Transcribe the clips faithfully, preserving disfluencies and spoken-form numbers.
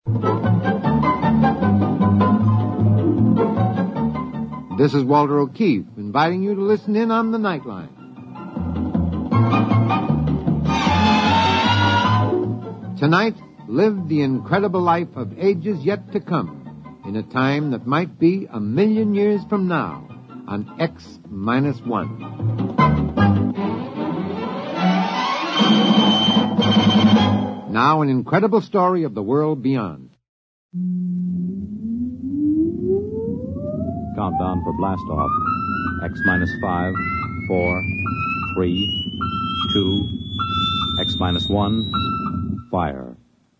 This is Walter O'Keefe, inviting you to listen in on the Nightline. Tonight, live the incredible life of ages yet to come, in a time that might be a million years from now, on X minus one. Now, an incredible story of the world beyond. Countdown for blast off. X minus five, four, three, two, X minus one, fire.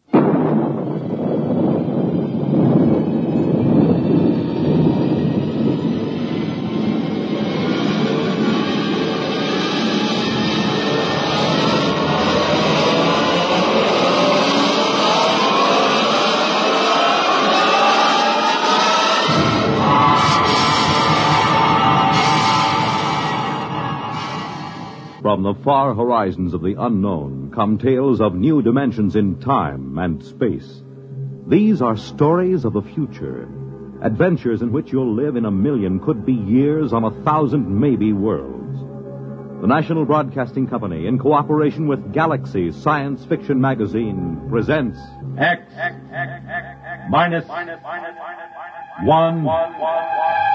From the far horizons of the unknown come tales of new dimensions in time and space. These are stories of the future, adventures in which you'll live in a million, could be years, on a thousand maybe worlds. The National Broadcasting Company, in cooperation with Galaxy Science Fiction Magazine, presents X, X, X, X, X minus, minus, minus, one, one, one, one.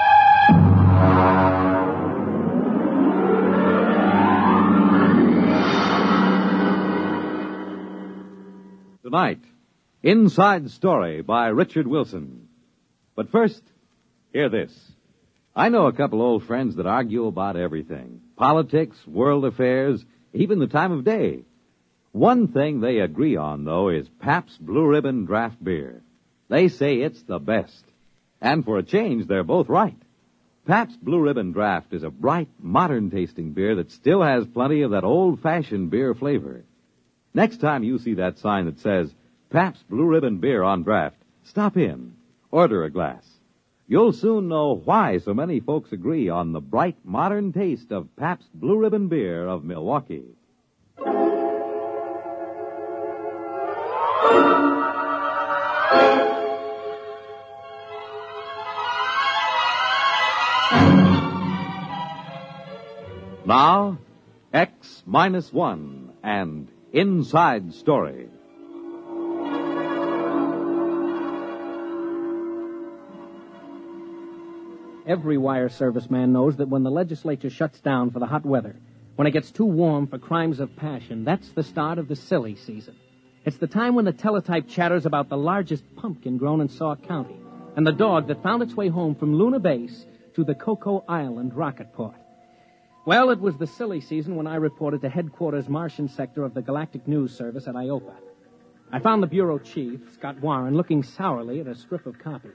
Tonight, Inside Story by Richard Wilson. But first, hear this. I know a couple old friends that argue about everything. Politics, world affairs, even the time of day. One thing they agree on, though, is Pabst Blue Ribbon Draft Beer. They say it's the best. And for a change, they're both right. Pabst Blue Ribbon Draft is a bright, modern-tasting beer that still has plenty of that old-fashioned beer flavor. Next time you see that sign that says, Pabst Blue Ribbon Beer on draft, stop in. Order a glass. You'll soon know why so many folks agree on the bright, modern taste of Pabst Blue Ribbon Beer of Milwaukee. Now, X minus one and Inside Story. Every wire service man knows that when the legislature shuts down for the hot weather, when it gets too warm for crimes of passion, that's the start of the silly season. It's the time when the teletype chatters about the largest pumpkin grown in Sauk County and the dog that found its way home from Luna Base to the Cocoa Island rocket port. Well, it was the silly season when I reported to headquarters Martian sector of the Galactic News Service at I O P A. I found the bureau chief, Scott Warren, looking sourly at a strip of copy.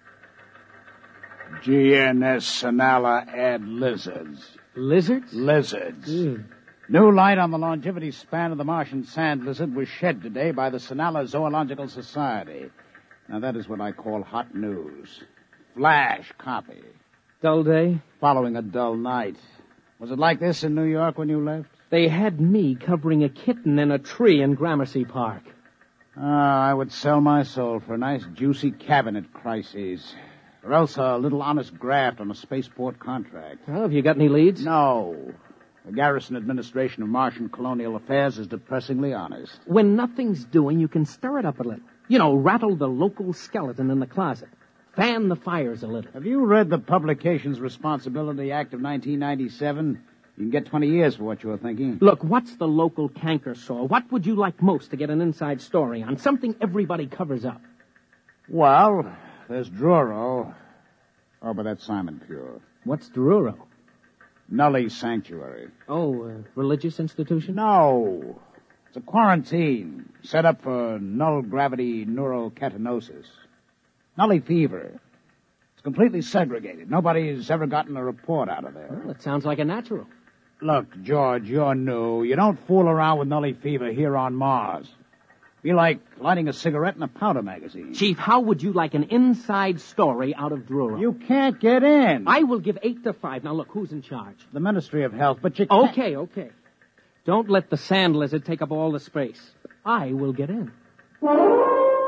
G N S Sonala add lizards. Lizards? Lizards. Mm. New light on the longevity span of the Martian sand lizard was shed today by the Sonala Zoological Society. Now, that is what I call hot news. Flash copy. Dull day? Following a dull night. Was it like this in New York when you left? They had me covering a kitten in a tree in Gramercy Park. Ah, I would sell my soul for a nice, juicy cabinet crises. Or else a little honest graft on a spaceport contract. Well, have you got any leads? No. The Garrison Administration of Martian Colonial Affairs is depressingly honest. When nothing's doing, you can stir it up a little. You know, rattle the local skeleton in the closet. Fan the fires a little. Have you read the Publications Responsibility Act of nineteen ninety-seven? You can get twenty years for what you're thinking. Look, what's the local canker sore? What would you like most to get an inside story on? Something everybody covers up. Well, there's Druro. Oh, but that's Simon Pure. What's Druro? Nully Sanctuary. Oh, a religious institution? No. It's a quarantine set up for null-gravity neurocatinosis. Nully fever. It's completely segregated. Nobody's ever gotten a report out of there. Well, it sounds like a natural. Look, George, you're new. You don't fool around with Nully fever here on Mars. Be like lighting a cigarette in a powder magazine. Chief, how would you like an inside story out of Druro? You can't get in. I will give eight to five. Now, look, who's in charge? The Ministry of Health, but you can't... Okay, okay. Don't let the sand lizard take up all the space. I will get in.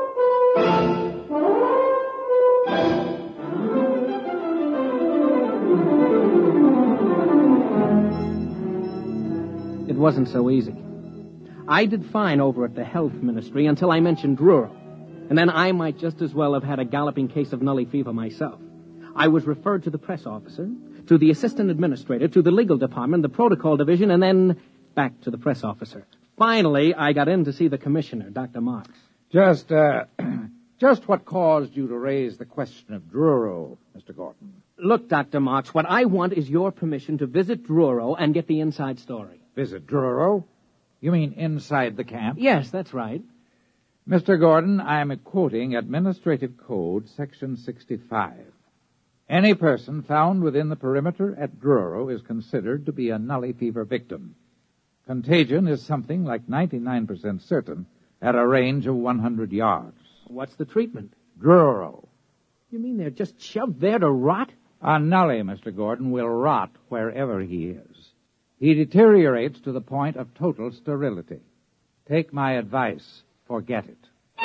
It wasn't so easy. I did fine over at the health ministry until I mentioned Druro. And then I might just as well have had a galloping case of Nully fever myself. I was referred to the press officer, to the assistant administrator, to the legal department, the protocol division, and then back to the press officer. Finally, I got in to see the commissioner, Doctor Marks. Just, uh, just what caused you to raise the question of Druro, Mister Gordon? Look, Doctor Marks, what I want is your permission to visit Druro and get the inside story. Visit Druro? You mean inside the camp? Yes, that's right. Mister Gordon, I am quoting Administrative Code, Section sixty-five. Any person found within the perimeter at Druro is considered to be a Nully fever victim. Contagion is something like ninety-nine percent certain at a range of one hundred yards. What's the treatment? Druro. You mean they're just shoved there to rot? A Nully, Mister Gordon, will rot wherever he is. He deteriorates to the point of total sterility. Take my advice. Forget it.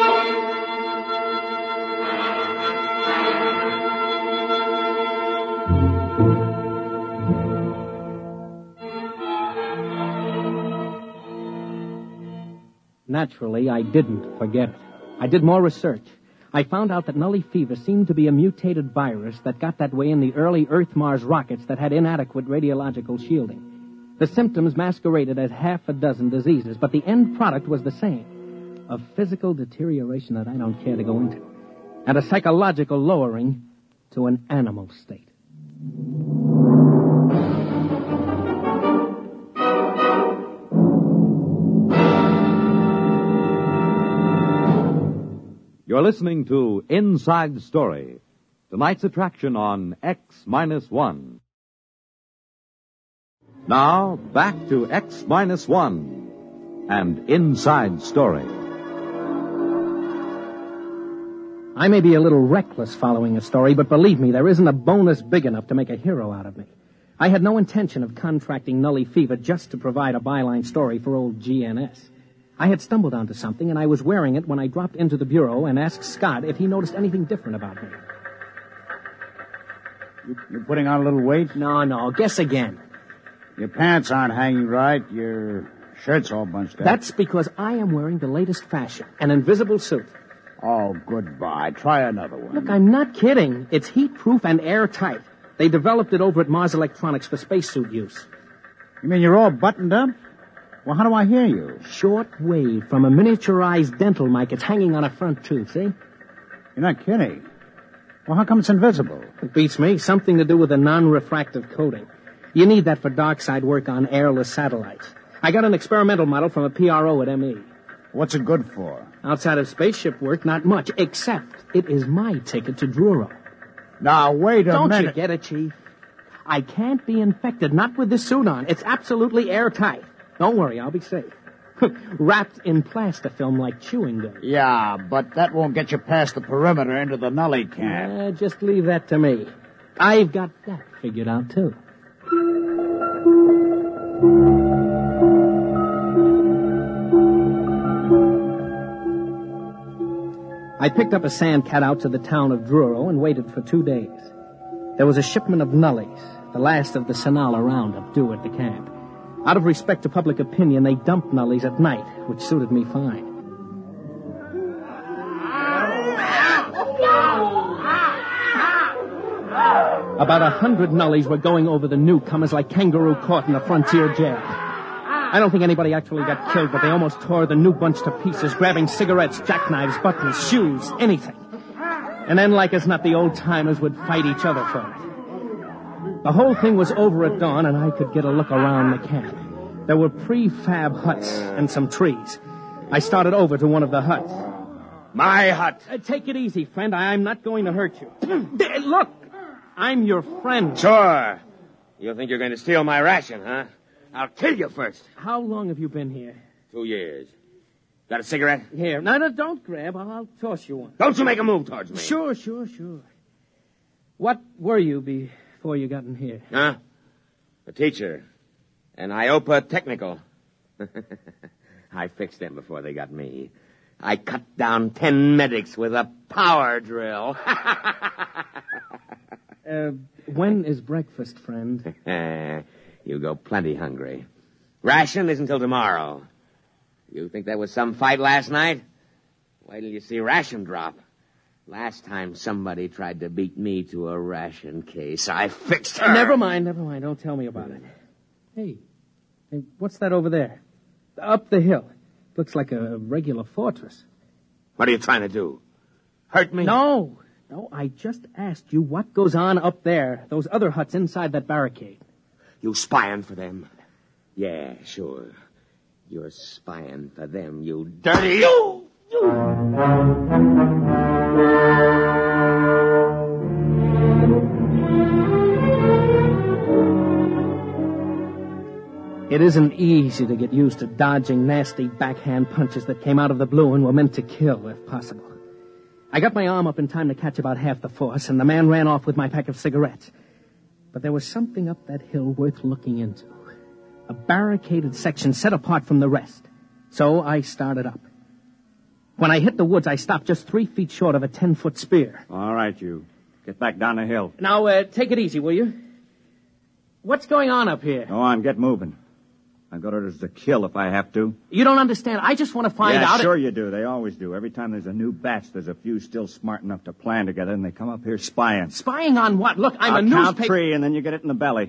Naturally, I didn't forget it. I did more research. I found out that Nully fever seemed to be a mutated virus that got that way in the early Earth-Mars rockets that had inadequate radiological shielding. The symptoms masqueraded as half a dozen diseases, but the end product was the same. A physical deterioration that I don't care to go into. And a psychological lowering to an animal state. You're listening to Inside Story, tonight's attraction on X minus one. Now, back to X minus one and Inside Story. I may be a little reckless following a story, but believe me, there isn't a bonus big enough to make a hero out of me. I had no intention of contracting Nully fever just to provide a byline story for old G N S. I had stumbled onto something, and I was wearing it when I dropped into the bureau and asked Scott if he noticed anything different about me. You, you're putting on a little weight? No, no, guess again. Your pants aren't hanging right. Your shirt's all bunched up. That's because I am wearing the latest fashion, an invisible suit. Oh, goodbye. Try another one. Look, I'm not kidding. It's heat-proof and airtight. They developed it over at Mars Electronics for spacesuit use. You mean you're all buttoned up? Well, how do I hear you? Short wave from a miniaturized dental mic. It's hanging on a front tooth, see? You're not kidding. Well, how come it's invisible? It beats me. Something to do with a non-refractive coating. You need that for dark side work on airless satellites. I got an experimental model from a P R O at M E. What's it good for? Outside of spaceship work, not much, except it is my ticket to Druro. Now, wait a Don't minute. Don't you get it, Chief? I can't be infected, not with this suit on. It's absolutely airtight. Don't worry, I'll be safe. Wrapped in plastifilm like chewing gum. Yeah, but that won't get you past the perimeter into the Nully camp. Uh, just leave that to me. I've got that figured out, too. I picked up a sandcat out to the town of Druro and waited for two days. There was a shipment of Nullies, the last of the Sonala Roundup, due at the camp. Out of respect to public opinion, they dumped Nullies at night, which suited me fine. About a hundred Nullies were going over the newcomers like kangaroo caught in a frontier jail. I don't think anybody actually got killed, but they almost tore the new bunch to pieces, grabbing cigarettes, jackknives, buttons, shoes, anything. And then, like as not, the old-timers would fight each other for it. The whole thing was over at dawn, and I could get a look around the camp. There were prefab huts and some trees. I started over to one of the huts. My hut. Uh, take it easy, friend. I'm not going to hurt you. Look, I'm your friend. Sure. You think you're going to steal my ration, huh? I'll kill you first. How long have you been here? Two years. Got a cigarette? Here. No, no, don't grab. I'll, I'll toss you one. Don't you make a move towards me. Sure, sure, sure. What were you before you got in here? Huh? A teacher. An I O P A technical. I fixed them before they got me. I cut down ten medics with a power drill. uh, when is breakfast, friend? You go plenty hungry. Ration isn't till tomorrow. You think that was some fight last night? Wait till you see ration drop. Last time somebody tried to beat me to a ration case, I fixed her. Never mind, never mind. Don't tell me about it. Hey, hey, what's that over there? Up the hill. Looks like a regular fortress. What are you trying to do? Hurt me? No, no, I just asked you what goes on up there, those other huts inside that barricade. You spying for them? Yeah, sure. You're spying for them, you dirty... You! It isn't easy to get used to dodging nasty backhand punches that came out of the blue and were meant to kill, if possible. I got my arm up in time to catch about half the force, and the man ran off with my pack of cigarettes. But there was something up that hill worth looking into. A barricaded section set apart from the rest. So I started up. When I hit the woods, I stopped just three feet short of a ten-foot spear. All right, you. Get back down the hill. Now, uh, take it easy, will you? What's going on up here? Go on, get moving. I've got orders to kill if I have to. You don't understand. I just want to find yeah, out... Yeah, sure you do. They always do. Every time there's a new batch, there's a few still smart enough to plan together, and they come up here spying. Spying on what? Look, I'm I'll a newspaper... count three, and then you get it in the belly.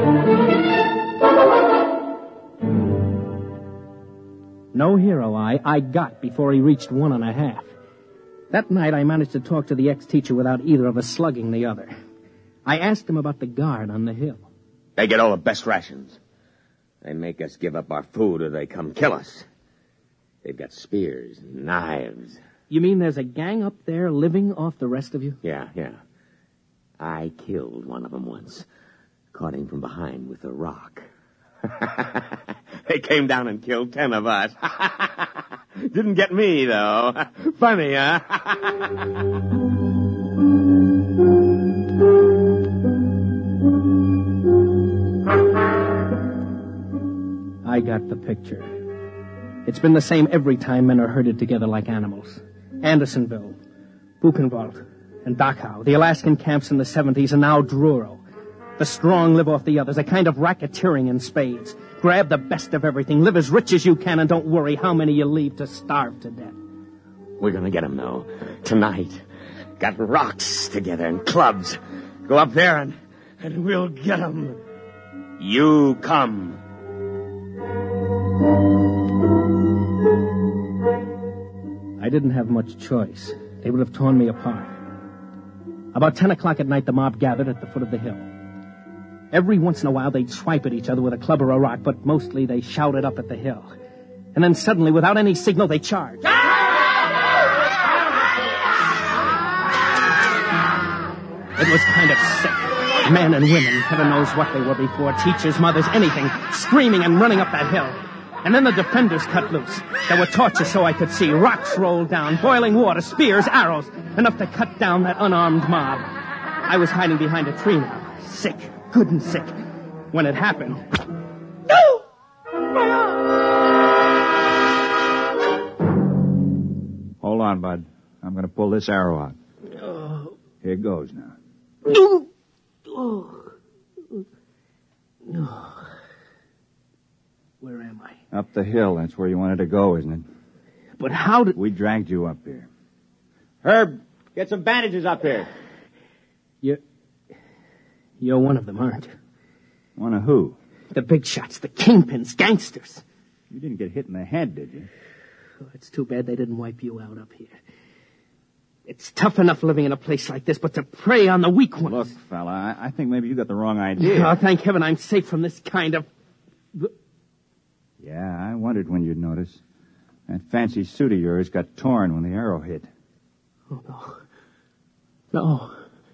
No hero I, I got before he reached one and a half. That night, I managed to talk to the ex-teacher without either of us slugging the other. I asked him about the guard on the hill. They get all the best rations. They make us give up our food or they come kill us. They've got spears and knives. You mean there's a gang up there living off the rest of you? Yeah, yeah. I killed one of them once. Caught him from behind with a rock. They came down and killed ten of us. Didn't get me, though. Funny, huh? I got the picture. It's been the same every time men are herded together like animals. Andersonville, Buchenwald, and Dachau, the Alaskan camps in the seventies, and now Druro. The strong live off the others, a kind of racketeering in spades. Grab the best of everything, live as rich as you can, and don't worry how many you leave to starve to death. We're gonna get them, though. Tonight. Got rocks together and clubs. Go up there and, and we'll get them. You come. I didn't have much choice. They would have torn me apart. About ten o'clock at night, the mob gathered at the foot of the hill. Every once in a while, they'd swipe at each other with a club or a rock, but mostly they shouted up at the hill. And then suddenly, without any signal, they charged. It was kind of sick. Men and women, heaven knows what they were before, teachers, mothers, anything, screaming and running up that hill. And then the defenders cut loose. There were torches so I could see, rocks rolled down, boiling water, spears, arrows, enough to cut down that unarmed mob. I was hiding behind a tree now, sick, good and sick. When it happened... No! My arm! Hold on, bud. I'm going to pull this arrow out. Oh. Here goes now. Oh. Oh. Oh. Where am I? Up the hill. That's where you wanted to go, isn't it? But how did... We dragged you up here. Herb, get some bandages up here. You're... You're one of them, aren't you? One of who? The big shots, the kingpins, gangsters. You didn't get hit in the head, did you? Oh, it's too bad they didn't wipe you out up here. It's tough enough living in a place like this, but to prey on the weak ones... Look, fella, I, I think maybe you got the wrong idea. Oh, thank heaven I'm safe from this kind of... Yeah, I wondered when you'd notice. That fancy suit of yours got torn when the arrow hit. Oh, no. No.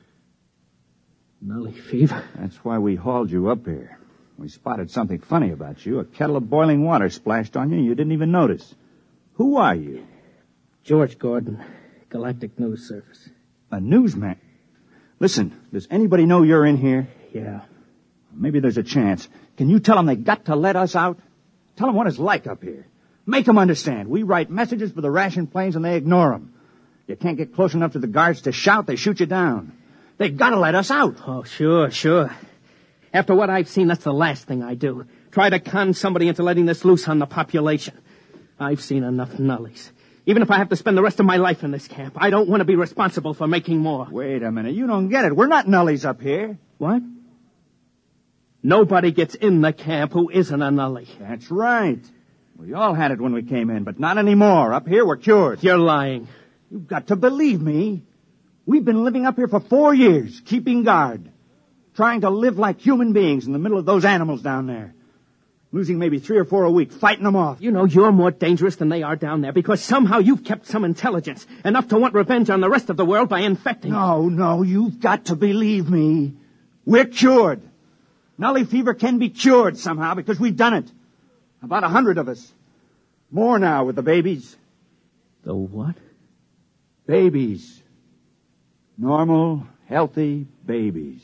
Nully fever. That's why we hauled you up here. We spotted something funny about you. A kettle of boiling water splashed on you and you didn't even notice. Who are you? George Gordon, Galactic News Service. A newsman? Listen, does anybody know you're in here? Yeah. Maybe there's a chance. Can you tell them they got to let us out? Tell them what it's like up here. Make them understand. We write messages for the ration planes and they ignore them. You can't get close enough to the guards to shout, they shoot you down. They've got to let us out. Oh, sure, sure. After what I've seen, that's the last thing I do. Try to con somebody into letting this loose on the population. I've seen enough nullies. Even if I have to spend the rest of my life in this camp, I don't want to be responsible for making more. Wait a minute. You don't get it. We're not nullies up here. What? Nobody gets in the camp who isn't a nully. That's right. We all had it when we came in, but not anymore. Up here, we're cured. You're lying. You've got to believe me. We've been living up here for four years, keeping guard. Trying to live like human beings in the middle of those animals down there. Losing maybe three or four a week, fighting them off. You know, you're more dangerous than they are down there because somehow you've kept some intelligence, enough to want revenge on the rest of the world by infecting. No, no, you've got to believe me. We're cured. Nully fever can be cured somehow because we've done it. About a hundred of us. More now with the babies. The what? Babies. Normal, healthy babies.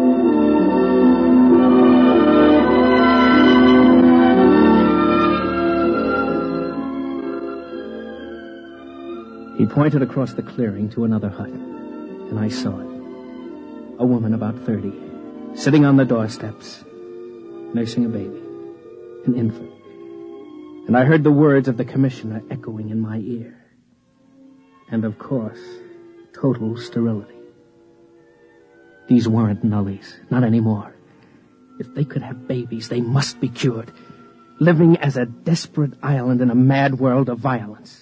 He pointed across the clearing to another hut, and I saw it. A woman about thirty, sitting on the doorsteps, nursing a baby, an infant. And I heard the words of the commissioner echoing in my ear. And of course, total sterility. These weren't nullies, not anymore. If they could have babies, they must be cured, living as a desperate island in a mad world of violence.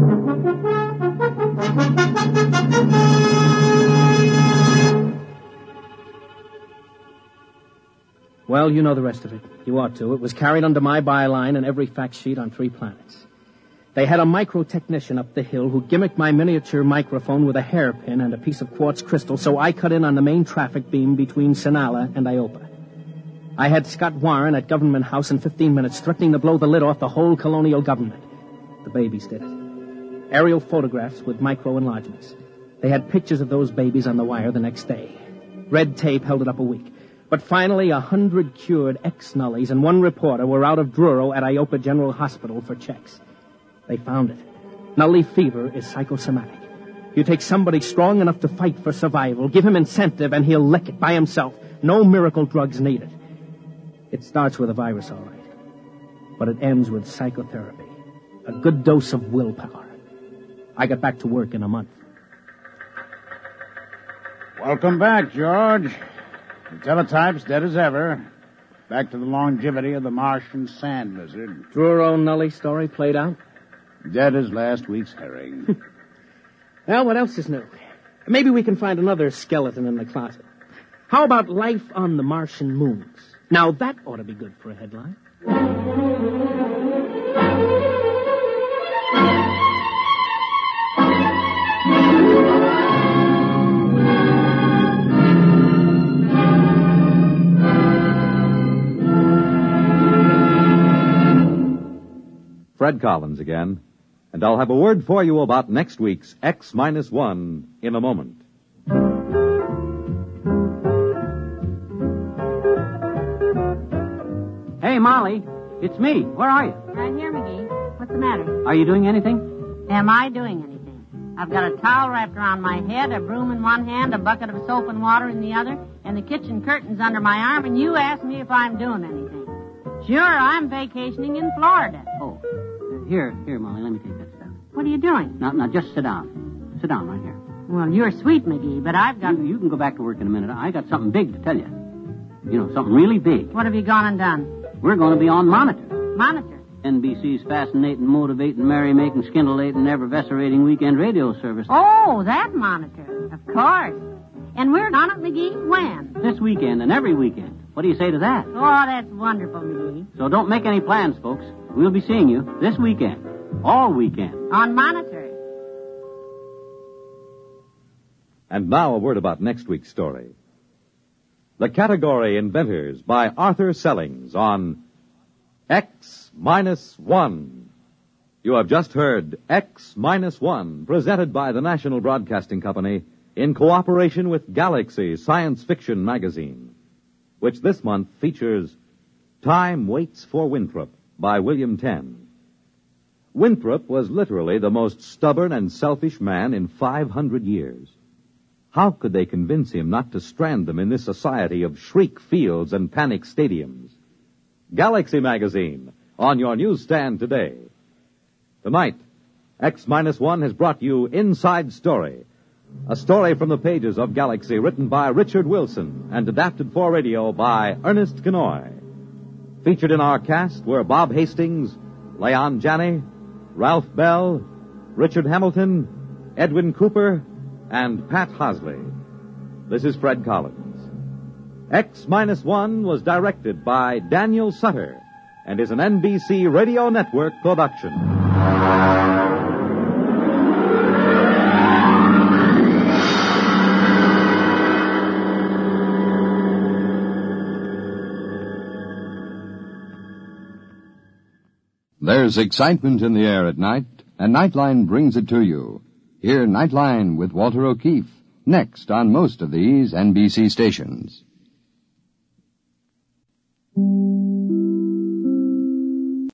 Well, you know the rest of it. You ought to. It was carried under my byline in every fact sheet on Three Planets. They had a micro-technician up the hill who gimmicked my miniature microphone with a hairpin and a piece of quartz crystal, so I cut in on the main traffic beam between Sinala and Iopa. I had Scott Warren at Government House in fifteen minutes, threatening to blow the lid off the whole colonial government. The babies did it. Aerial photographs with micro-enlargements. They had pictures of those babies on the wire the next day. Red tape held it up a week. But finally, a hundred cured ex-nullies and one reporter were out of Druro at Iopa General Hospital for checks. They found it. Nully fever is psychosomatic. You take somebody strong enough to fight for survival, give him incentive, and he'll lick it by himself. No miracle drugs needed. It starts with a virus, all right. But it ends with psychotherapy. A good dose of willpower. I got back to work in a month. Welcome back, George. The teletype's dead as ever. Back to the longevity of the Martian sand lizard. Druro Nully story played out? Dead as last week's herring. Well, what else is new? Maybe we can find another skeleton in the closet. How about life on the Martian moons? Now, that ought to be good for a headline. Fred Collins again, and I'll have a word for you about next week's X minus one in a moment. Hey, Molly, it's me. Where are you? Right here, McGee. What's the matter? Are you doing anything? Am I doing anything? I've got a towel wrapped around my head, a broom in one hand, a bucket of soap and water in the other, and the kitchen curtains under my arm, and you ask me if I'm doing anything. Sure, I'm vacationing in Florida. Oh, uh, here, here, Molly, let me take that stuff. What are you doing? Now, now, just sit down. Sit down right here. Well, you're sweet, McGee, but I've got... You, you can go back to work in a minute. I got something big to tell you. You know, something really big. What have you gone and done? We're going to be on Monitor. Monitor? N B C's fascinating, motivating, merry-making, scintillating, effervescerating weekend radio service. Oh, that Monitor. Of course. And we're on it, McGee? When? This weekend and every weekend. What do you say to that? Oh, that's wonderful, McGee. So don't make any plans, folks. We'll be seeing you this weekend. All weekend. On Monitor. And now a word about next week's story. The category Inventors by Arthur Sellings on X minus one. You have just heard X minus one, presented by the National Broadcasting Company in cooperation with Galaxy Science Fiction Magazine, which this month features Time Waits for Winthrop by William Tenn. Winthrop was literally the most stubborn and selfish man in five hundred years. How could they convince him not to strand them in this society of shriek fields and panic stadiums? Galaxy Magazine, on your newsstand today. Tonight, X minus one has brought you Inside Story, a story from the pages of Galaxy written by Richard Wilson and adapted for radio by Ernest Kenoy. Featured in our cast were Bob Hastings, Leon Janney, Ralph Bell, Richard Hamilton, Edwin Cooper, and Pat Hosley. This is Fred Collins. X minus one was directed by Daniel Sutter and is an N B C Radio Network production. There's excitement in the air at night, and Nightline brings it to you. Hear Nightline with Walter O'Keefe, next on most of these N B C stations.